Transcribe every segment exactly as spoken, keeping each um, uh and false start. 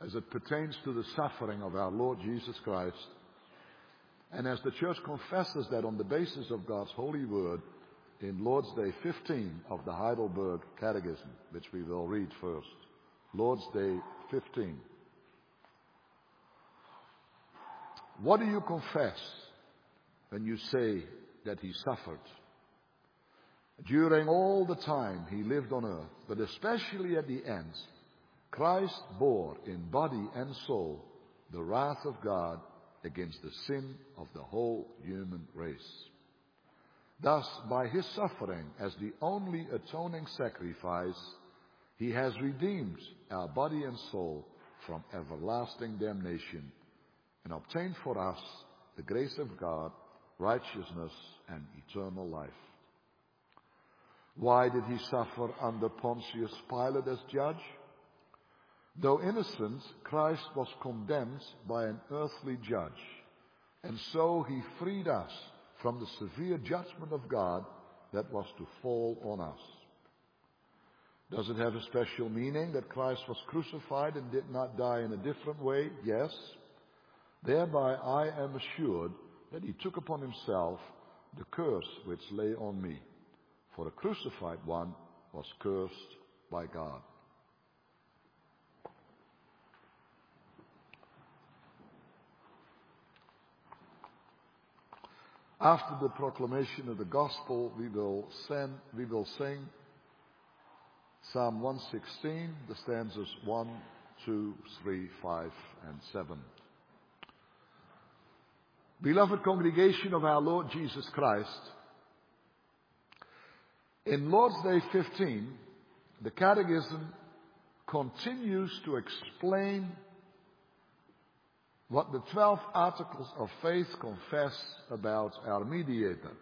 as it pertains to the suffering of our Lord Jesus Christ. And as the church confesses that on the basis of God's holy word in Lord's Day fifteen of the Heidelberg Catechism, which we will read first. Lord's Day fifteen. What do you confess when you say that he suffered? During all the time he lived on earth, but especially at the end, Christ bore in body and soul the wrath of God against the sin of the whole human race. Thus, by his suffering as the only atoning sacrifice, he has redeemed our body and soul from everlasting damnation and obtained for us the grace of God, righteousness, and eternal life. Why did he suffer under Pontius Pilate as judge? Though innocent, Christ was condemned by an earthly judge, and so he freed us from the severe judgment of God that was to fall on us. Does it have a special meaning that Christ was crucified and did not die in a different way? Yes. Thereby I am assured that he took upon himself the curse which lay on me. For the crucified one was cursed by God. After the proclamation of the gospel, we will sing, we will sing Psalm one sixteen, the stanzas one, two, three, five, and seven. Beloved congregation of our Lord Jesus Christ, in Lord's Day fifteen, the Catechism continues to explain what the twelve articles of faith confess about our mediator.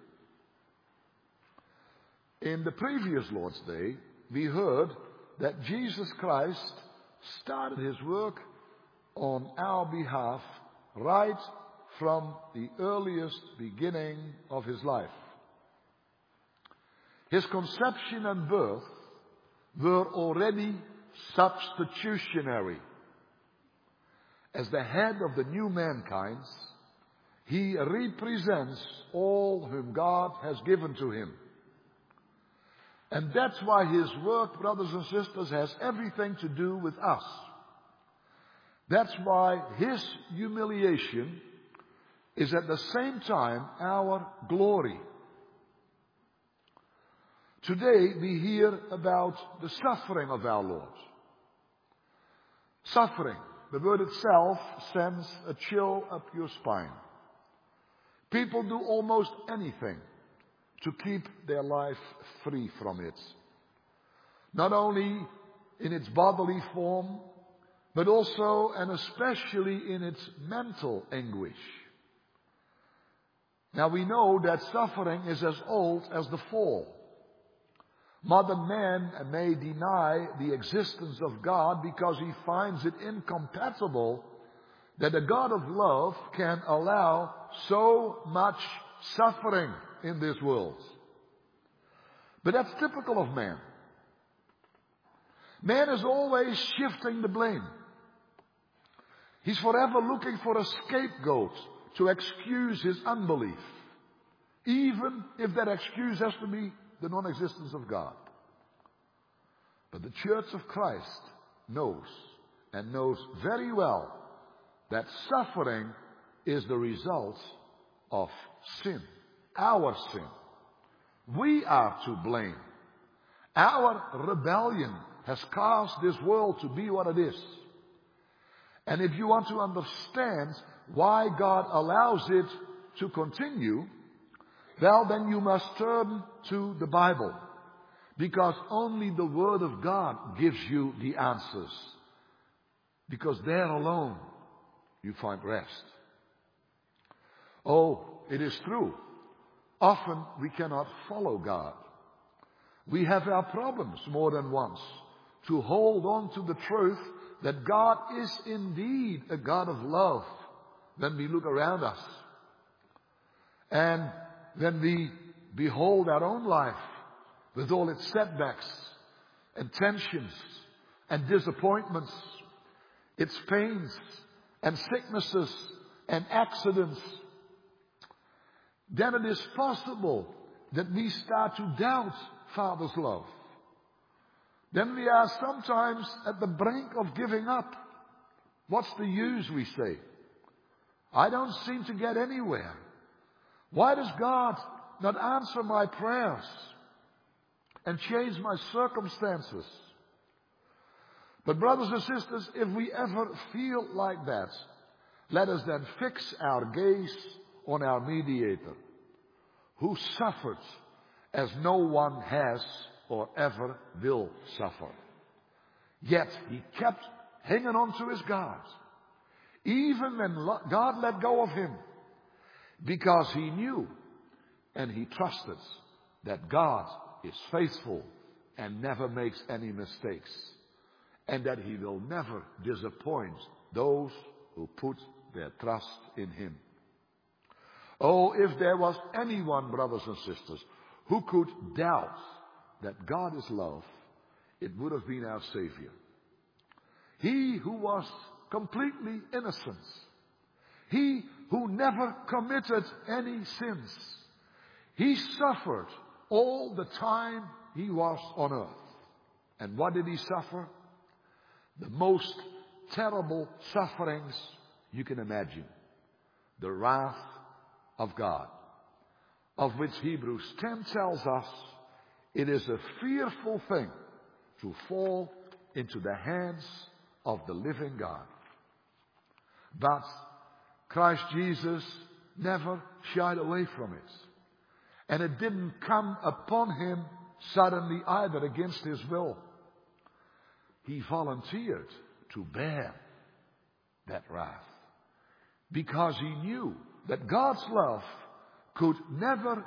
In the previous Lord's Day, we heard that Jesus Christ started his work on our behalf right from the earliest beginning of his life. His conception and birth were already substitutionary. As the head of the new mankind, he represents all whom God has given to him. And that's why his work, brothers and sisters, has everything to do with us. That's why his humiliation is at the same time our glory. Today we hear about the suffering of our Lord. Suffering. The word itself sends a chill up your spine. People do almost anything to keep their life free from it. Not only in its bodily form, but also and especially in its mental anguish. Now we know that suffering is as old as the fall. Modern man may deny the existence of God because he finds it incompatible that a God of love can allow so much suffering in this world. But that's typical of man. Man is always shifting the blame. He's forever looking for a scapegoat to excuse his unbelief, even if that excuse has to be the non-existence of God. But the Church of Christ knows, and knows very well, that suffering is the result of sin, our sin. We are to blame. Our rebellion has caused this world to be what it is. And if you want to understand why God allows it to continue, well, then you must turn to the Bible, because only the Word of God gives you the answers, because there alone you find rest. Oh, it is true. Often we cannot follow God. We have our problems more than once to hold on to the truth that God is indeed a God of love when we look around us. And when we behold our own life with all its setbacks and tensions and disappointments, its pains and sicknesses and accidents, then it is possible that we start to doubt Father's love. Then we are sometimes at the brink of giving up. What's the use, we say? I don't seem to get anywhere. Why does God not answer my prayers and change my circumstances? But brothers and sisters, if we ever feel like that, let us then fix our gaze on our mediator, who suffered as no one has or ever will suffer. Yet he kept hanging on to his God, even when God let go of him, because he knew and he trusted that God is faithful and never makes any mistakes, and that he will never disappoint those who put their trust in him. Oh, if there was anyone, brothers and sisters, who could doubt that God is love, it would have been our Savior. He who was completely innocent. He who never committed any sins. He suffered all the time he was on earth. And what did he suffer? The most terrible sufferings you can imagine. The wrath of God, of which Hebrews ten tells us it is a fearful thing to fall into the hands of the living God. But Christ Jesus never shied away from it. And it didn't come upon him suddenly either against his will. He volunteered to bear that wrath because he knew that God's love could never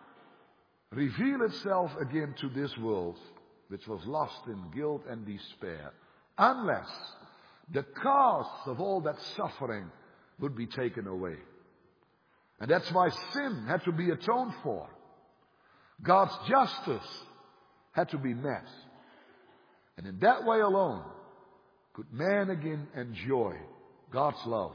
reveal itself again to this world, which was lost in guilt and despair, unless the cause of all that suffering would be taken away. And that's why sin had to be atoned for. God's justice had to be met. And in that way alone could man again enjoy God's love.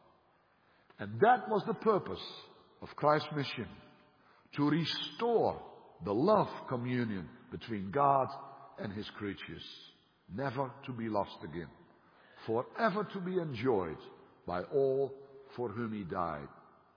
And that was the purpose of Christ's mission, to restore the love communion between God and his creatures, never to be lost again, forever to be enjoyed by all for whom he died.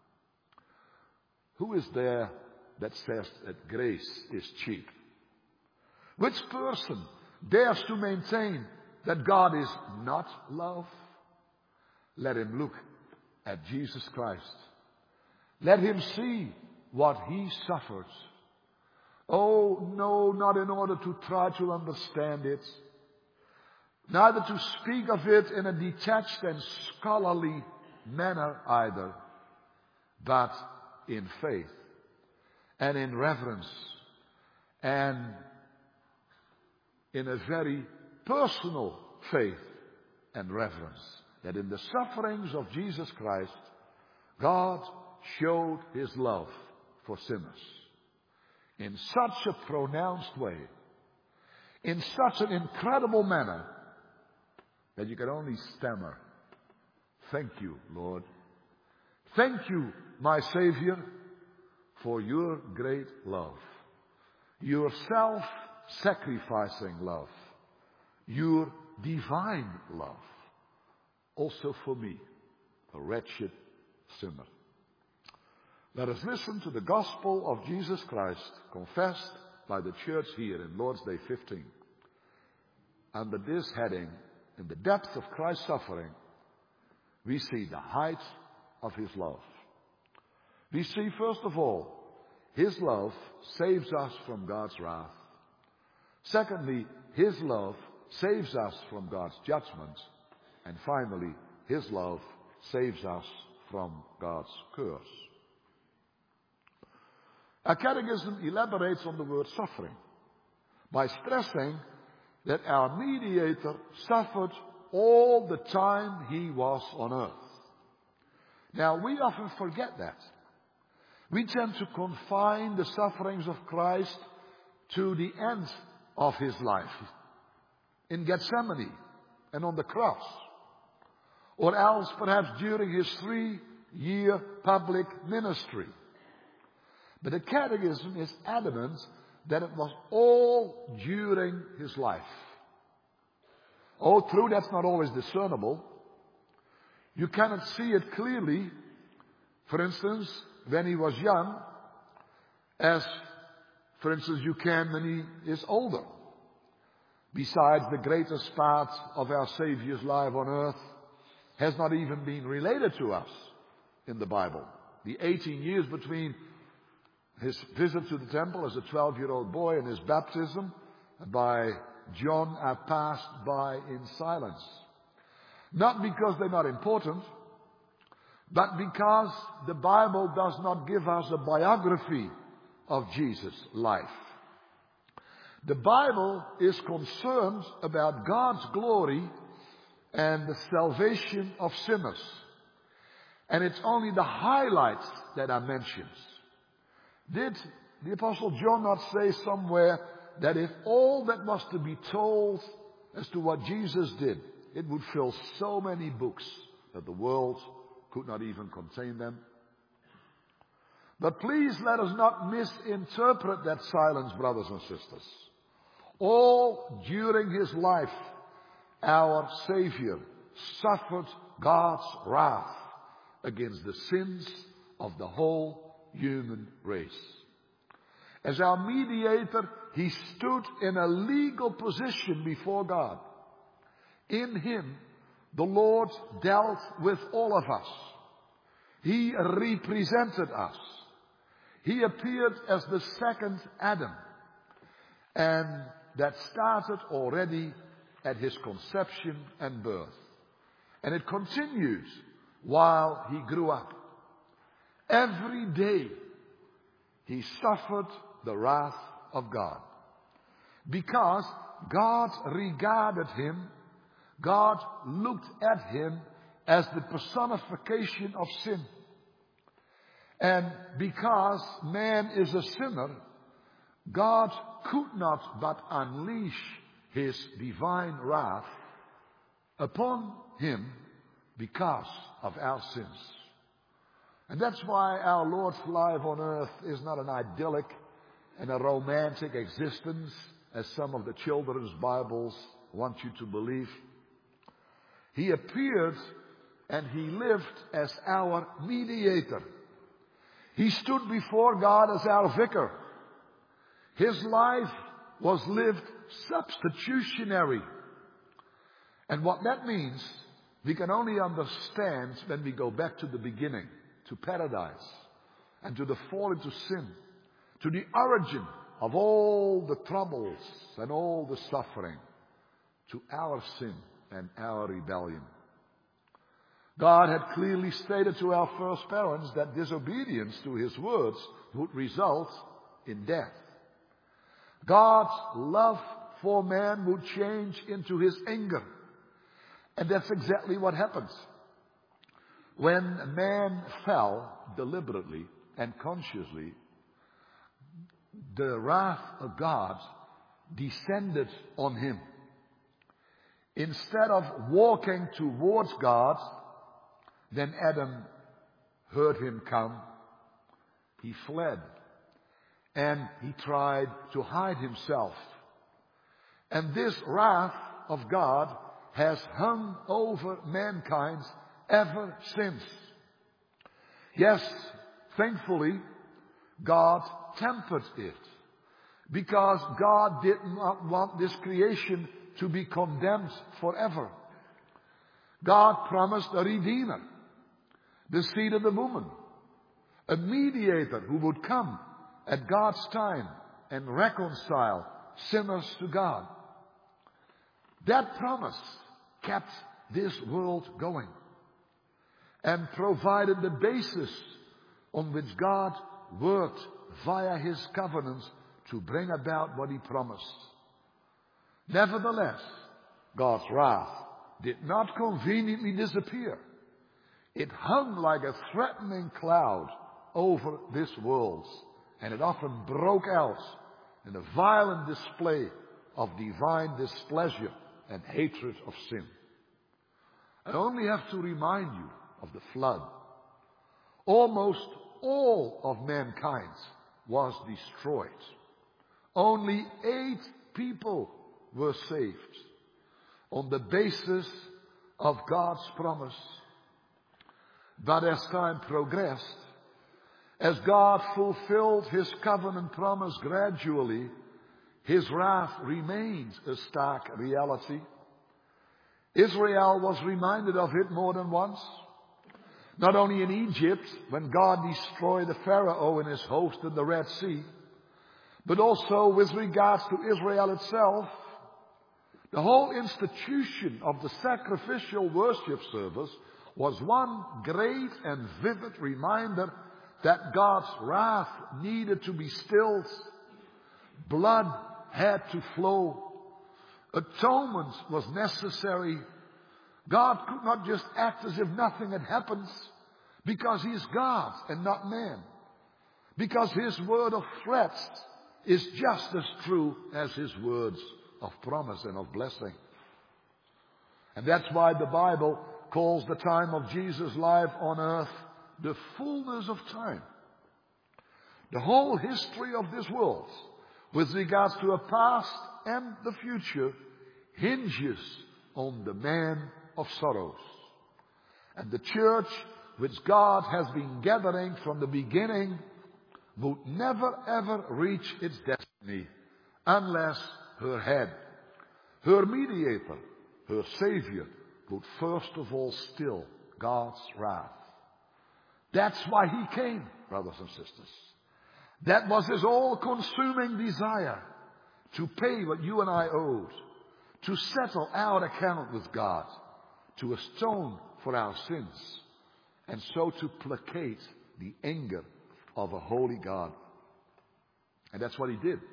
Who is there that says that grace is cheap? Which person dares to maintain that God is not love? Let him look at Jesus Christ. Let him see what he suffered. Oh, no, not in order to try to understand it, neither to speak of it in a detached and scholarly manner either, but in faith and in reverence and in a very personal faith and reverence, that in the sufferings of Jesus Christ, God showed his love for sinners in such a pronounced way, in such an incredible manner, that you can only stammer, "Thank you, Lord. Thank you, my Savior, for your great love, your self-sacrificing love, your divine love, also for me, a wretched sinner." Let us listen to the gospel of Jesus Christ confessed by the church here in Lord's Day fifteen. Under this heading, in the depth of Christ's suffering, we see the height of his love. We see, first of all, his love saves us from God's wrath. Secondly, his love saves us from God's judgment. And finally, his love saves us from God's curse. Our catechism elaborates on the word suffering by stressing that our mediator suffered all the time he was on earth. Now, we often forget that. We tend to confine the sufferings of Christ to the end of his life, in Gethsemane and on the cross. or else perhaps during his three-year public ministry. But the Catechism is adamant that it was all during his life. Oh, true, that's not always discernible. You cannot see it clearly, for instance, when he was young, as, for instance, you can when he is older. Besides, the greatest part of our Savior's life on earth has not even been related to us in the Bible. The eighteen years between his visit to the temple as a twelve-year-old boy and his baptism by John are passed by in silence. Not because they're not important, but because the Bible does not give us a biography of Jesus' life. The Bible is concerned about God's glory and the salvation of sinners. And it's only the highlights that are mentioned. Did the Apostle John not say somewhere that if all that was to be told as to what Jesus did, it would fill so many books that the world could not even contain them? But please let us not misinterpret that silence, brothers and sisters. All during his life, our Savior suffered God's wrath against the sins of the whole human race. As our mediator, he stood in a legal position before God. In him, the Lord dealt with all of us. He represented us. He appeared as the second Adam. And that started already at his conception and birth. And it continued while he grew up. Every day he suffered the wrath of God. Because God regarded him, God looked at him as the personification of sin. And because man is a sinner, God could not but unleash his divine wrath upon him because of our sins. And that's why our Lord's life on earth is not an idyllic and a romantic existence, as some of the children's Bibles want you to believe. He appeared and he lived as our mediator. He stood before God as our vicar. His life was lived substitutionary. And what that means, we can only understand when we go back to the beginning, to paradise, and to the fall into sin, to the origin of all the troubles and all the suffering, to our sin and our rebellion. God had clearly stated to our first parents that disobedience to his words would result in death. God's love for man would change into his anger. And that's exactly what happens. When man fell deliberately and consciously, the wrath of God descended on him. Instead of walking towards God, then Adam heard him come. He fled. And he tried to hide himself. And this wrath of God has hung over mankind ever since. Yes, thankfully, God tempered it. Because God did not want this creation to be condemned forever. God promised a Redeemer, the seed of the woman, a mediator who would come at God's time and reconcile sinners to God. That promise kept this world going and provided the basis on which God worked via his covenants to bring about what he promised. Nevertheless, God's wrath did not conveniently disappear. It hung like a threatening cloud over this world, and it often broke out in a violent display of divine displeasure and hatred of sin. I only have to remind you of the flood. Almost all of mankind was destroyed. Only eight people were saved on the basis of God's promise. But as time progressed, as God fulfilled His covenant promise gradually, His wrath remained a stark reality. Israel was reminded of it more than once. Not only in Egypt, when God destroyed the Pharaoh and his host in the Red Sea, but also with regards to Israel itself. The whole institution of the sacrificial worship service was one great and vivid reminder that God's wrath needed to be stilled. Blood had to flow. Atonement was necessary. God could not just act as if nothing had happened, because He is God and not man. Because His word of threats is just as true as His words of promise and of blessing. And that's why the Bible calls the time of Jesus' life on earth the fullness of time. The whole history of this world, with regards to a past and the future, hinges on the man of sorrows. And the church, which God has been gathering from the beginning, would never ever reach its destiny unless her head, her mediator, her Savior, would first of all still God's wrath. That's why He came, brothers and sisters. That was His all-consuming desire, to pay what you and I owed, to settle our account with God, to atone for our sins, and so to placate the anger of a holy God. And that's what He did.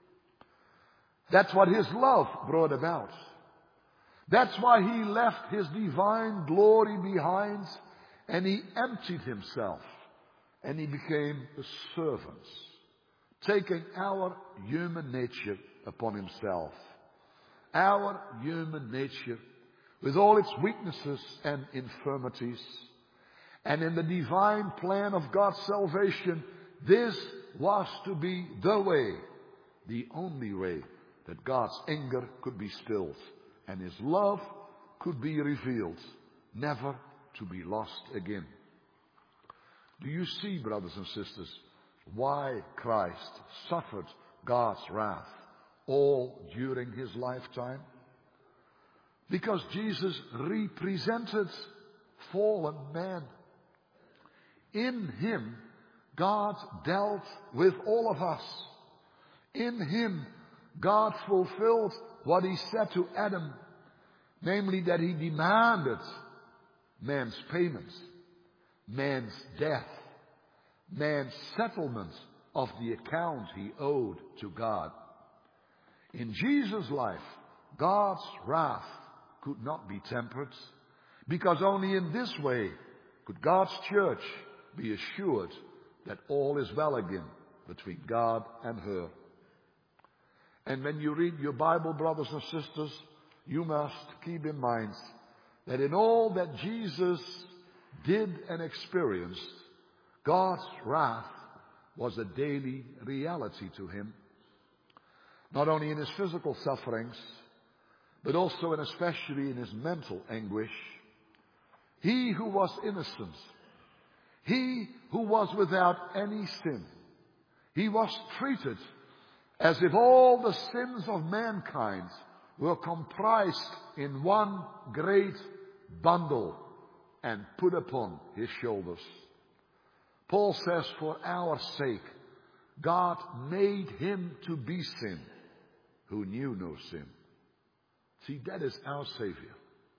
That's what His love brought about. That's why He left His divine glory behind, and He emptied Himself, and He became a servant, taking our human nature upon Himself. Our human nature, with all its weaknesses and infirmities. And in the divine plan of God's salvation, this was to be the way, the only way, that God's anger could be stilled and His love could be revealed, never to be lost again. Do you see, brothers and sisters, why Christ suffered God's wrath all during His lifetime? Because Jesus represented fallen man. In Him, God dealt with all of us. In Him, God fulfilled what He said to Adam, namely that He demanded man's payment, man's death, man's settlement of the account he owed to God. In Jesus' life, God's wrath could not be tempered, because only in this way could God's church be assured that all is well again between God and her. And when you read your Bible, brothers and sisters, you must keep in mind that in all that Jesus did and experienced, God's wrath was a daily reality to Him. Not only in His physical sufferings, but also and especially in His mental anguish. He who was innocent, He who was without any sin, He was treated as if all the sins of mankind were comprised in one great bundle and put upon His shoulders. Paul says, for our sake, God made Him to be sin who knew no sin. See, that is our Savior.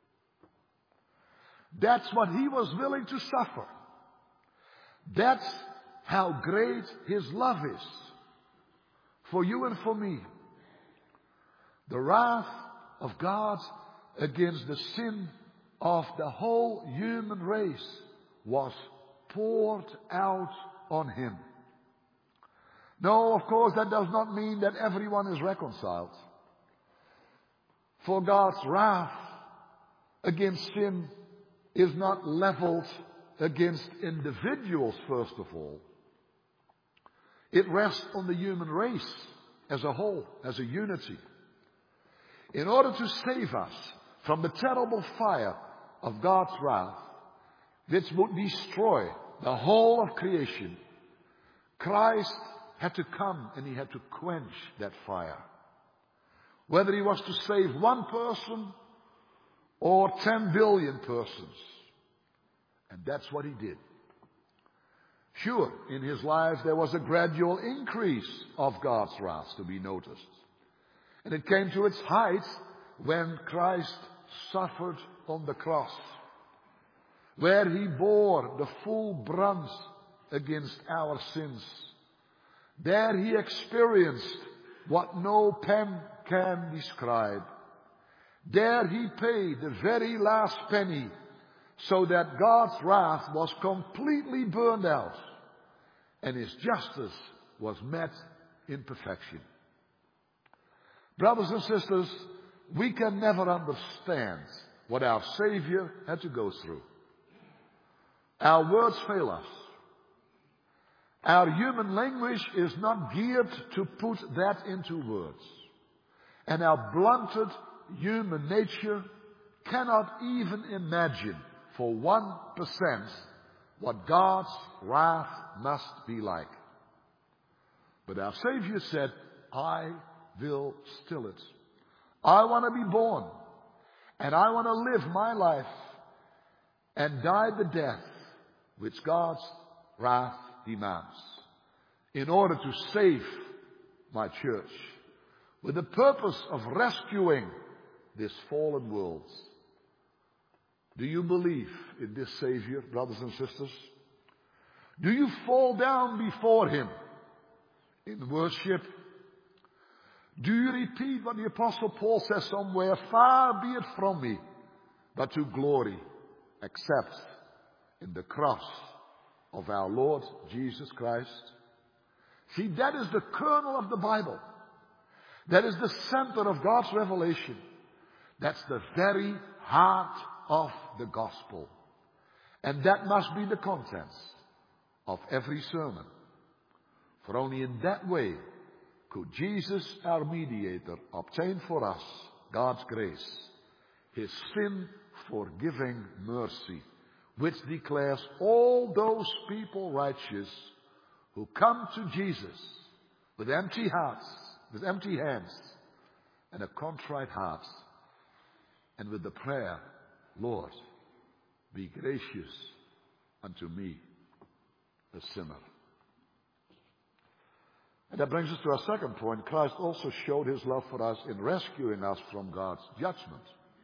That's what He was willing to suffer. That's how great His love is for you and for me. The wrath of God against the sin of the whole human race was poured out on Him. No, of course, that does not mean that everyone is reconciled. For God's wrath against sin is not leveled against individuals, first of all. It rests on the human race as a whole, as a unity. In order to save us from the terrible fire of God's wrath, which would destroy the whole of creation, Christ had to come and he had to quench that fire. Whether he was to save one person or ten billion persons. And that's what he did. Sure, in his life there was a gradual increase of God's wrath to be noticed. And it came to its height when Christ suffered on the cross, where he bore the full brunt against our sins. There he experienced what no pen can describe. There he paid the very last penny so that God's wrath was completely burned out and his justice was met in perfection. Brothers and sisters, we can never understand what our Savior had to go through. Our words fail us. Our human language is not geared to put that into words. And our blunted human nature cannot even imagine for one percent what God's wrath must be like. But our Savior said, I will still it. I want to be born. And I want to live my life and die the death which God's wrath demands in order to save my church with the purpose of rescuing this fallen world. Do you believe in this Savior, brothers and sisters? Do you fall down before him in worship? Do you repeat what the Apostle Paul says somewhere? Far be it from me, but to glory, except in the cross of our Lord Jesus Christ. See, that is the kernel of the Bible. That is the center of God's revelation. That's the very heart of the gospel. And that must be the contents of every sermon. For only in that way could Jesus, our mediator, obtain for us God's grace, his sin-forgiving mercy, which declares all those people righteous who come to Jesus with empty hearts, with empty hands, and a contrite heart, and with the prayer, Lord, be gracious unto me, a sinner. And that brings us to our second point. Christ also showed his love for us in rescuing us from God's judgment.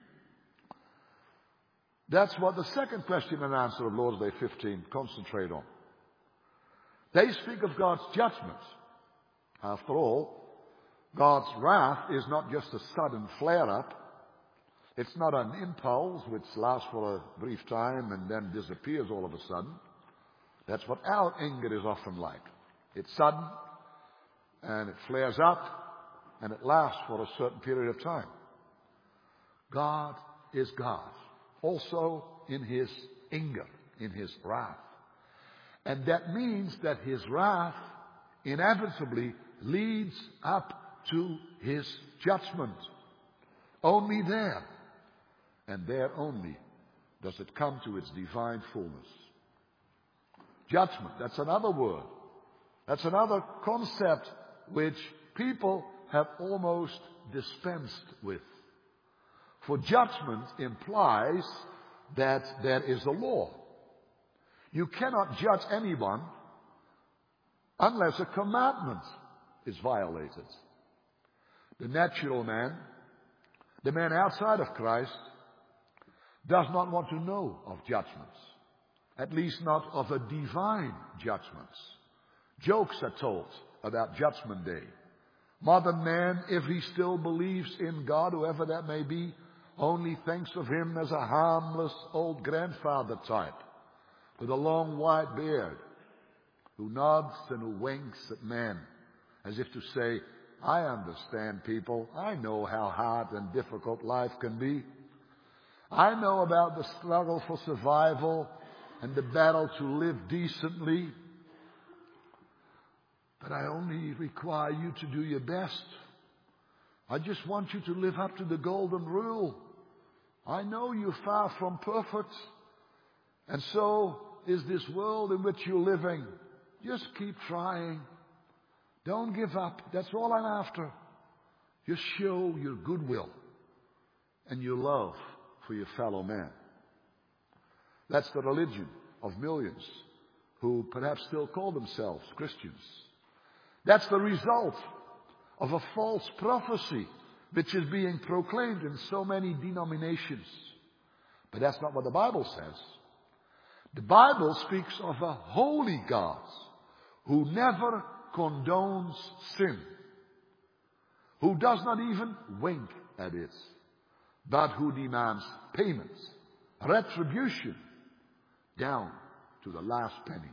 That's what the second question and answer of Lord's Day fifteen concentrate on. They speak of God's judgment. After all, God's wrath is not just a sudden flare-up. It's not an impulse which lasts for a brief time and then disappears all of a sudden. That's what our anger is often like. It's sudden, and it flares up, and it lasts for a certain period of time. God is God, also in his anger, in his wrath. And that means that his wrath inevitably leads up to his judgment. Only there, and there only, does it come to its divine fullness. Judgment, that's another word. That's another concept which people have almost dispensed with. For judgment implies that there is a law. You cannot judge anyone unless a commandment is violated. The natural man, the man outside of Christ, does not want to know of judgments. At least not of a divine judgment. Jokes are told about Judgment Day. Modern man, if he still believes in God, whoever that may be, only thinks of him as a harmless old grandfather type with a long white beard who nods and who winks at men as if to say, I understand people. I know how hard and difficult life can be. I know about the struggle for survival and the battle to live decently. But I only require you to do your best. I just want you to live up to the golden rule. I know you're far from perfect. And so is this world in which you're living. Just keep trying. Don't give up. That's all I'm after. Just show your goodwill and your love for your fellow man. That's the religion of millions who perhaps still call themselves Christians. That's the result of a false prophecy which is being proclaimed in so many denominations. But that's not what the Bible says. The Bible speaks of a holy God who never condones sin, who does not even wink at it, but who demands payments, retribution, down to the last penny.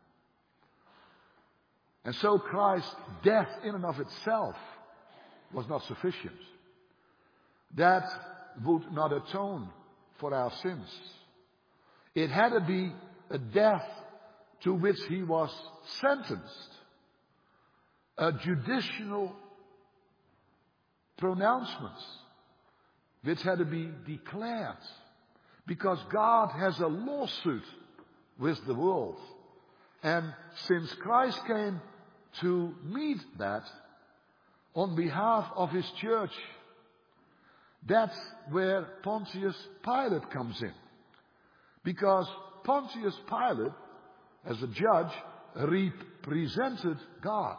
And so Christ's death in and of itself was not sufficient. That would not atone for our sins. It had to be a death to which he was sentenced, a judicial pronouncement which had to be declared, because God has a lawsuit with the world. And since Christ came to meet that on behalf of his church, that's where Pontius Pilate comes in. Because Pontius Pilate, as a judge, represented God.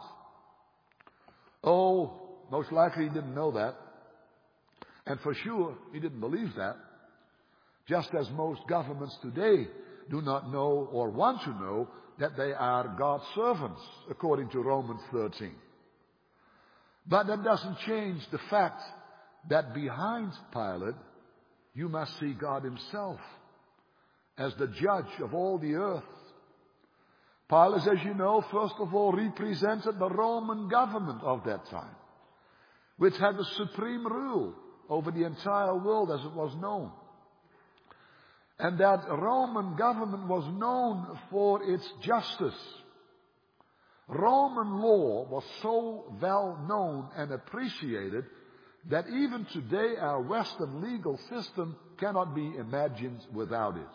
Oh, most likely he didn't know that. And for sure, he didn't believe that. Just as most governments today do not know or want to know that they are God's servants, according to Romans thirteen. But that doesn't change the fact that behind Pilate, you must see God himself as the judge of all the earth. Pilate, as you know, first of all represented the Roman government of that time, which had the supreme rule over the entire world as it was known. And that Roman government was known for its justice. Roman law was so well known and appreciated that even today our Western legal system cannot be imagined without it.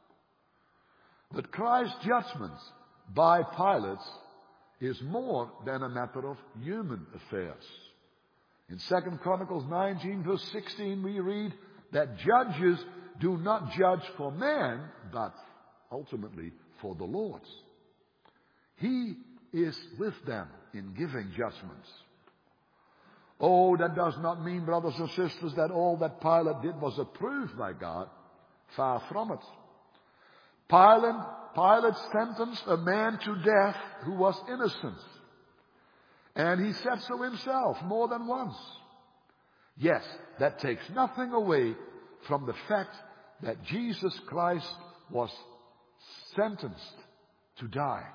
But Christ's judgment by Pilate is more than a matter of human affairs. In Second Chronicles nineteen verse sixteen we read that judges do not judge for man, but ultimately for the Lord. He is with them in giving judgments. Oh, that does not mean, brothers and sisters, that all that Pilate did was approved by God. Far from it. Pilate, Pilate sentenced a man to death who was innocent. And he said so himself more than once. Yes, that takes nothing away from the fact that Jesus Christ was sentenced to die.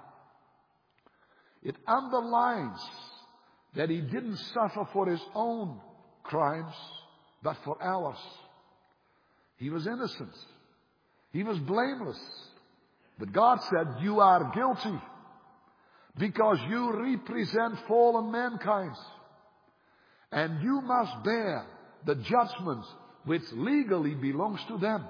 It underlines that he didn't suffer for his own crimes, but for ours. He was innocent. He was blameless. But God said, you are guilty because you represent fallen mankind. And you must bear the judgment which legally belongs to them.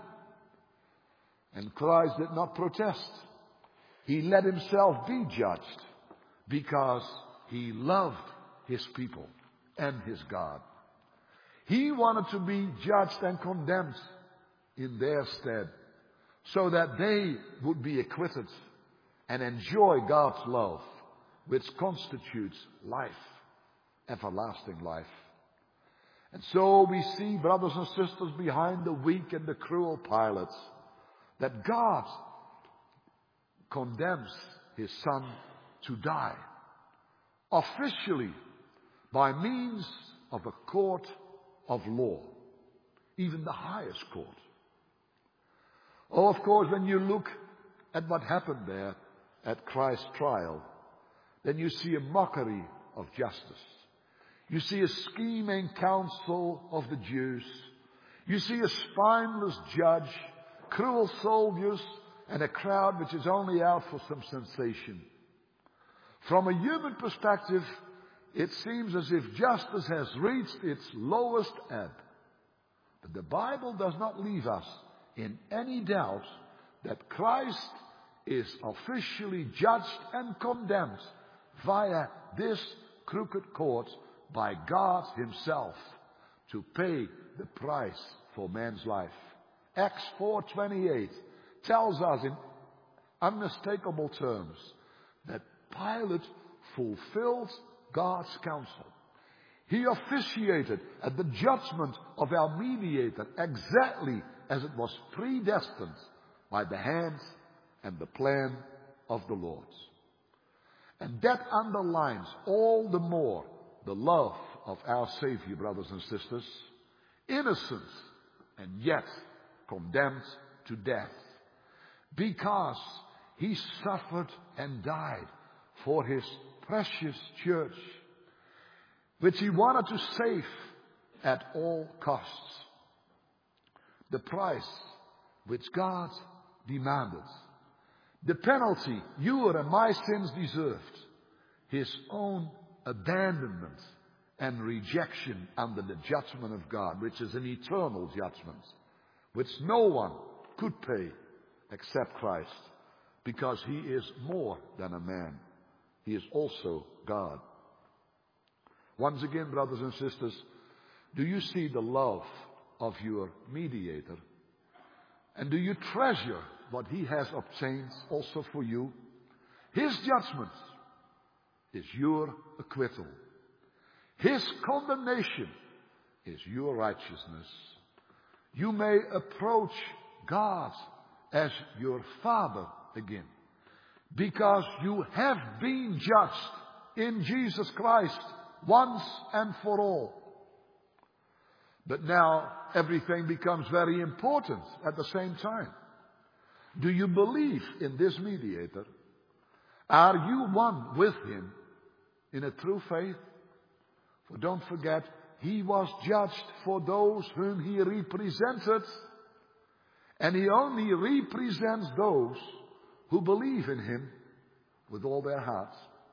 And Christ did not protest. He let himself be judged because he loved his people and his God. He wanted to be judged and condemned in their stead so that they would be acquitted and enjoy God's love, which constitutes life, everlasting life. And so we see, brothers and sisters, behind the weak and the cruel Pilate, that God condemns his Son to die, officially by means of a court of law, even the highest court. Oh, of course, when you look at what happened there at Christ's trial, then you see a mockery of justice. You see a scheming council of the Jews. You see a spineless judge, cruel soldiers, and a crowd which is only out for some sensation. From a human perspective, it seems as if justice has reached its lowest ebb. But the Bible does not leave us in any doubt that Christ is officially judged and condemned via this crooked court by God Himself to pay the price for man's life. Acts four twenty-eight tells us in unmistakable terms that Pilate fulfilled God's counsel. He officiated at the judgment of our mediator exactly as it was predestined by the hand and the plan of the Lord. And that underlines all the more the love of our Savior, brothers and sisters. Innocent and yet condemned to death. Because He suffered and died for His precious church, which He wanted to save at all costs. The price which God demanded. The penalty your and my sins deserved. His own abandonment and rejection under the judgment of God, which is an eternal judgment, which no one could pay except Christ, because He is more than a man. He is also God. Once again, brothers and sisters, do you see the love of your mediator? And do you treasure what He has obtained also for you? His judgment is your acquittal. His condemnation is your righteousness. You may approach God as your Father again, because you have been judged in Jesus Christ once and for all. But now everything becomes very important at the same time. Do you believe in this mediator? Are you one with Him in a true faith? For don't forget, He was judged for those whom He represented. And He only represents those who believe in Him with all their hearts.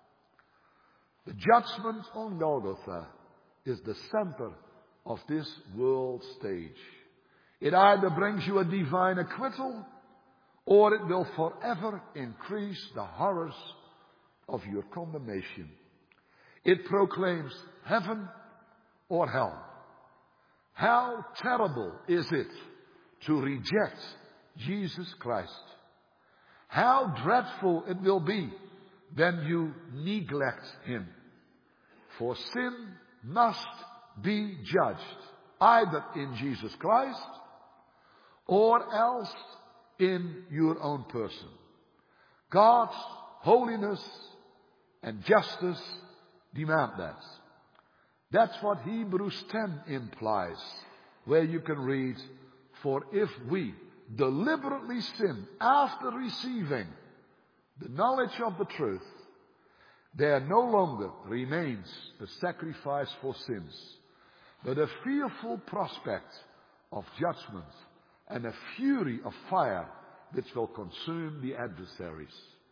The judgment on Golgotha is the center of this world stage. It either brings you a divine acquittal, or it will forever increase the horrors of your condemnation. It proclaims heaven or hell. How terrible is it to reject Jesus Christ? How dreadful it will be when you neglect Him. For sin must be judged either in Jesus Christ or else in your own person. God's holiness and justice demand that. That's what Hebrews ten implies, where you can read, for if we deliberately sin after receiving the knowledge of the truth, there no longer remains a sacrifice for sins, but a fearful prospect of judgment and a fury of fire which will consume the adversaries.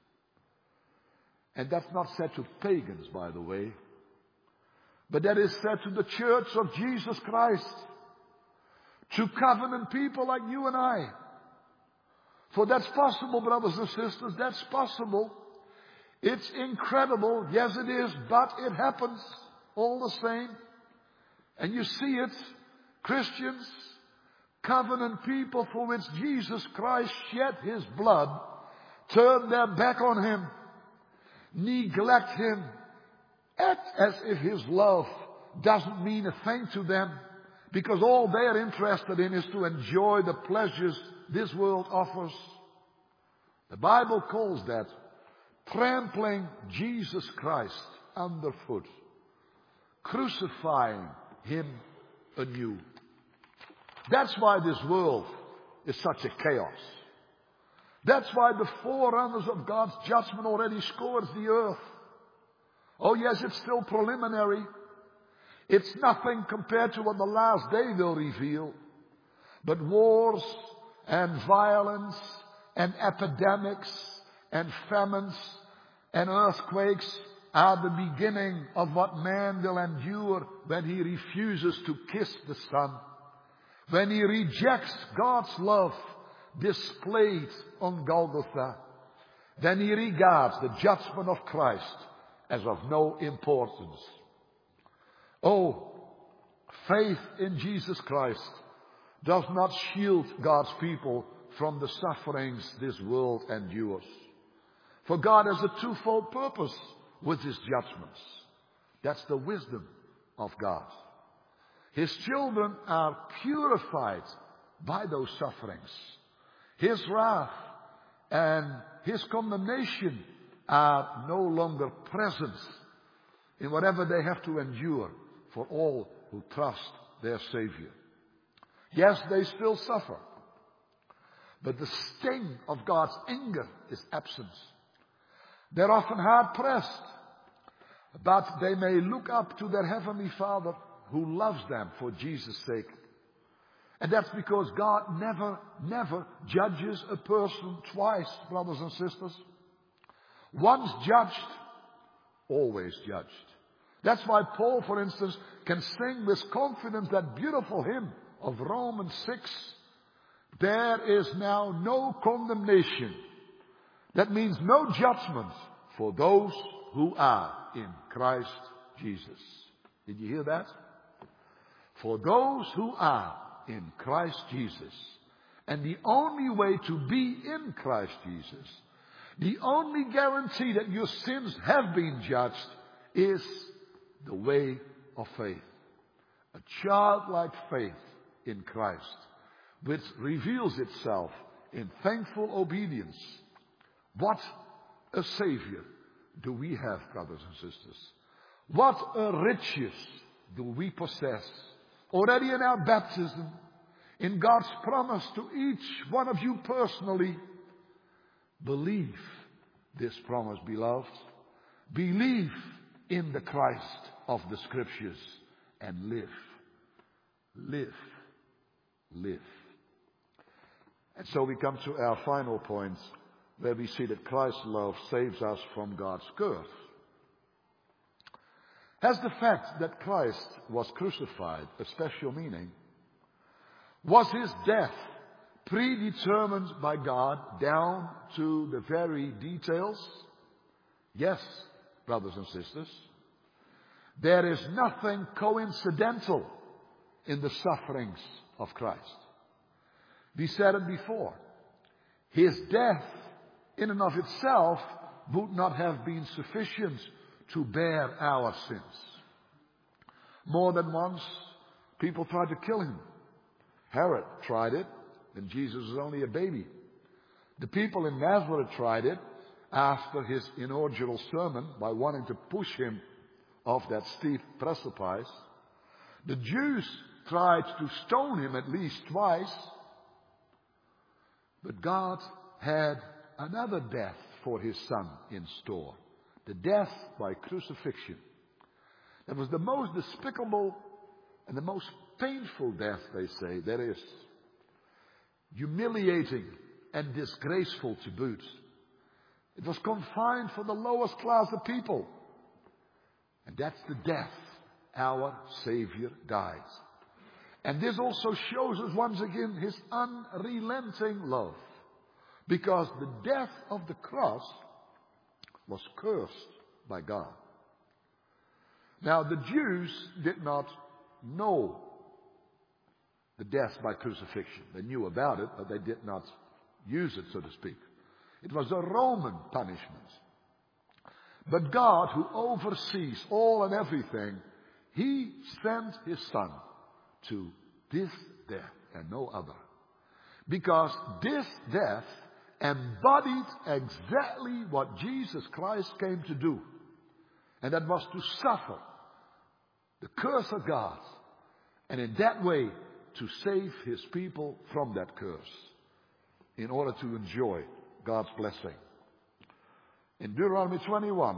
And that's not said to pagans, by the way, but that is said to the church of Jesus Christ, to covenant people like you and I. For that's possible, brothers and sisters, that's possible. It's incredible, yes it is, but it happens all the same. And you see it, Christians, covenant people for which Jesus Christ shed His blood, turn their back on Him, neglect Him, act as if His love doesn't mean a thing to them, because all they're interested in is to enjoy the pleasures this world offers. The Bible calls that trampling Jesus Christ underfoot, crucifying Him anew. That's why this world is such a chaos. That's why the forerunners of God's judgment already scourged the earth. Oh yes, it's still preliminary. It's nothing compared to what the last day will reveal. But wars and violence and epidemics and famines and earthquakes are the beginning of what man will endure when he refuses to kiss the Son, when he rejects God's love displayed on Golgotha, then he regards the judgment of Christ as of no importance. Oh, faith in Jesus Christ does not shield God's people from the sufferings this world endures. For God has a twofold purpose with His judgments. That's the wisdom of God. His children are purified by those sufferings. His wrath and His condemnation are no longer present in whatever they have to endure for all who trust their Savior. Yes, they still suffer, but the sting of God's anger is absent. They're often hard pressed, but they may look up to their Heavenly Father who loves them for Jesus' sake. And that's because God never, never judges a person twice, brothers and sisters. Once judged, always judged. That's why Paul, for instance, can sing with confidence that beautiful hymn of Romans six. There is now no condemnation. That means no judgment for those who are in Christ Jesus. Did you hear that? For those who are in Christ Jesus. And the only way to be in Christ Jesus, the only guarantee that your sins have been judged, is the way of faith. A childlike faith in Christ, which reveals itself in thankful obedience. What a Savior do we have, brothers and sisters. What a riches do we possess already in our baptism, in God's promise to each one of you personally. Believe this promise, beloved. Believe in the Christ of the Scriptures and live. Live. Live. And so we come to our final point, where we see that Christ's love saves us from God's curse. Has the fact that Christ was crucified a special meaning? Was His death predetermined by God down to the very details? Yes, brothers and sisters. There is nothing coincidental in the sufferings of Christ. We said it before. His death in and of itself would not have been sufficient to bear our sins. More than once, people tried to kill Him. Herod tried it when Jesus was only a baby. The people in Nazareth tried it after His inaugural sermon by wanting to push Him off that steep precipice. The Jews tried to stone Him at least twice. But God had another death for His Son in store. The death by crucifixion. That was the most despicable and the most painful death, they say, there is. Humiliating and disgraceful to boot. It was confined for the lowest class of people. And that's the death our Savior died. And this also shows us once again His unrelenting love. Because the death of the cross was cursed by God. Now the Jews did not know the death by crucifixion. They knew about it, but they did not use it, so to speak. It was a Roman punishment. But God, who oversees all and everything, He sent His Son to this death and no other. Because this death embodied exactly what Jesus Christ came to do. And that was to suffer the curse of God. And in that way, to save His people from that curse. In order to enjoy God's blessing. In Deuteronomy twenty-one,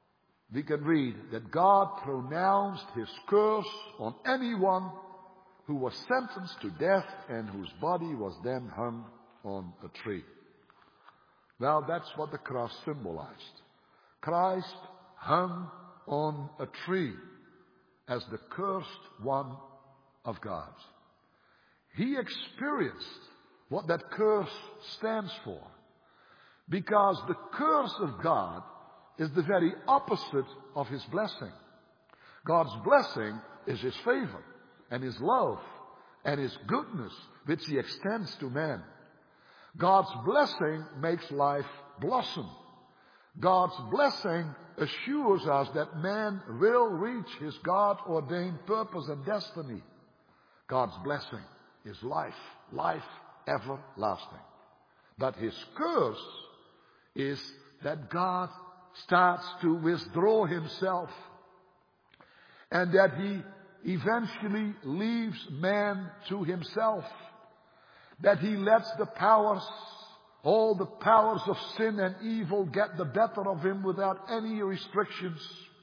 we can read that God pronounced His curse on anyone who was sentenced to death and whose body was then hung on a tree. Well, that's what the cross symbolized. Christ hung on a tree as the cursed one of God. He experienced what that curse stands for, because the curse of God is the very opposite of His blessing. God's blessing is His favor and His love and His goodness, which He extends to man. God's blessing makes life blossom. God's blessing assures us that man will reach his God-ordained purpose and destiny. God's blessing is life, life everlasting. But His curse is that God starts to withdraw Himself, and that He eventually leaves man to himself, that He lets the powers, all the powers of sin and evil, get the better of him without any restrictions.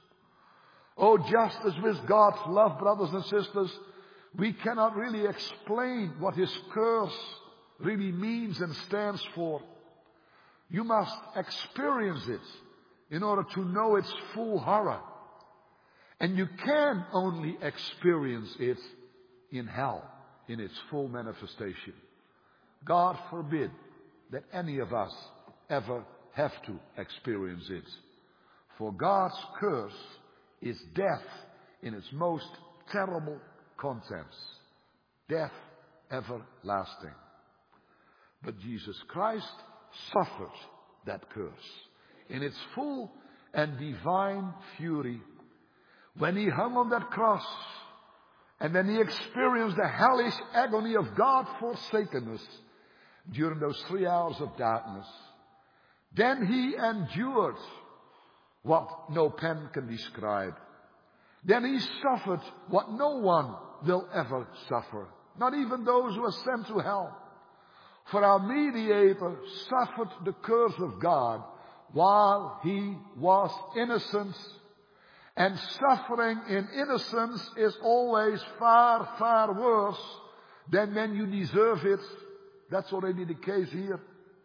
Oh, just as with God's love, brothers and sisters, we cannot really explain what His curse really means and stands for. You must experience it in order to know its full horror. And you can only experience it in hell, in its full manifestation. God forbid that any of us ever have to experience it. For God's curse is death in its most terrible contents. Death everlasting. But Jesus Christ suffered that curse in its full and divine fury when He hung on that cross, and then He experienced the hellish agony of God forsakenness during those three hours of darkness. Then He endured what no pen can describe. Then He suffered what no one will ever suffer, not even those who are sent to hell. For our mediator suffered the curse of God while He was innocent. And suffering in innocence is always far, far worse than when you deserve it. That's already the case here.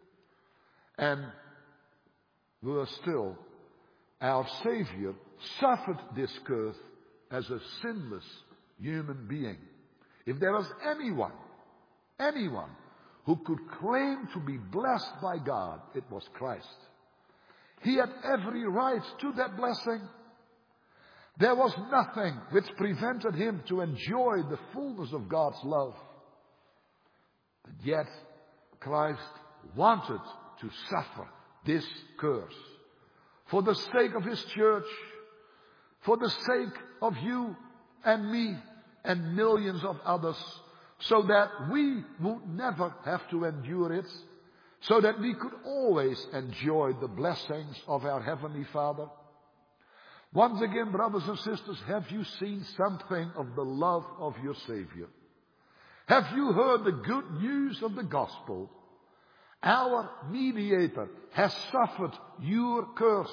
And worse still, our Savior suffered this curse as a sinless human being. If there was anyone, anyone who could claim to be blessed by God, it was Christ. He had every right to that blessing. There was nothing which prevented Him to enjoy the fullness of God's love. But yet, Christ wanted to suffer this curse for the sake of His church, for the sake of you and me and millions of others, so that we would never have to endure it, so that we could always enjoy the blessings of our Heavenly Father. Once again, brothers and sisters, have you seen something of the love of your Savior? Have you heard the good news of the gospel? Our mediator has suffered your curse.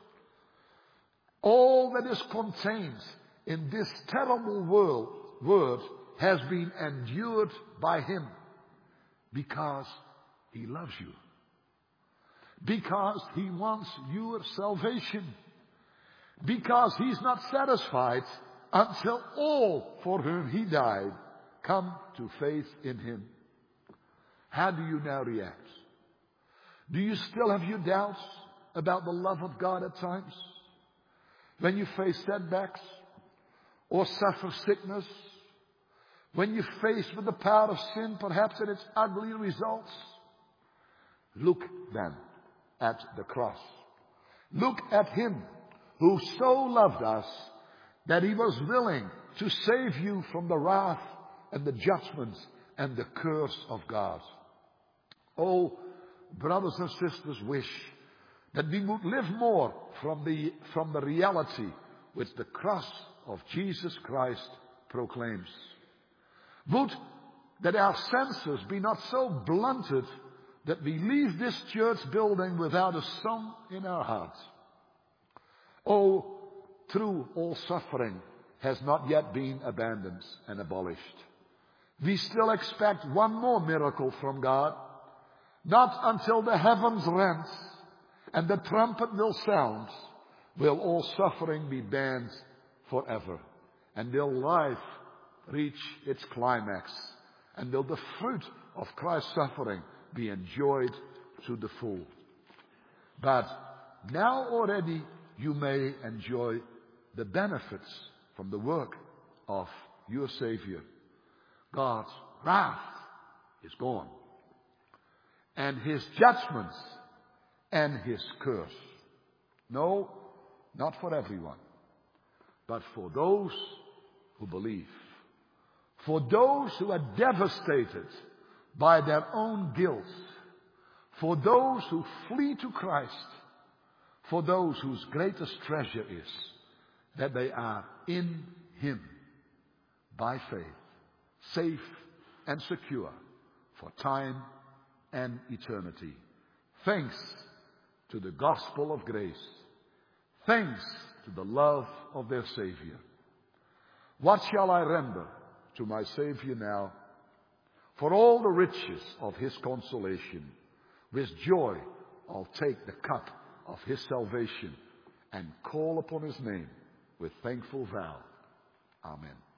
All that is contained in this terrible world, word has been endured by Him because He loves you. Because He wants your salvation. Because He's not satisfied until all for whom He died come to faith in Him. How do you now react? Do you still have your doubts about the love of God at times? When you face setbacks or suffer sickness? When you're faced with the power of sin, perhaps in its ugly results? Look then at the cross. Look at Him who so loved us that He was willing to save you from the wrath and the judgment and the curse of God. Oh, brothers and sisters, wish that we would live more from the, from the reality which the cross of Jesus Christ proclaims. Would that our senses be not so blunted that we leave this church building without a song in our hearts. Oh, true, all suffering has not yet been abandoned and abolished. We still expect one more miracle from God. Not until the heavens rent and the trumpet will sound will all suffering be banned forever. And will life reach its climax. And will the fruit of Christ's suffering be enjoyed to the full. But now already you may enjoy the benefits from the work of your Savior. God's wrath is gone. And His judgments and His curse. No, not for everyone. But for those who believe. For those who are devastated by their own guilt. For those who flee to Christ. For those whose greatest treasure is that they are in Him by faith, safe and secure for time and eternity. Thanks to the gospel of grace. Thanks to the love of their Savior. What shall I render to my Savior now? For all the riches of His consolation, with joy I'll take the cup of His salvation and call upon His name with thankful vow. Amen.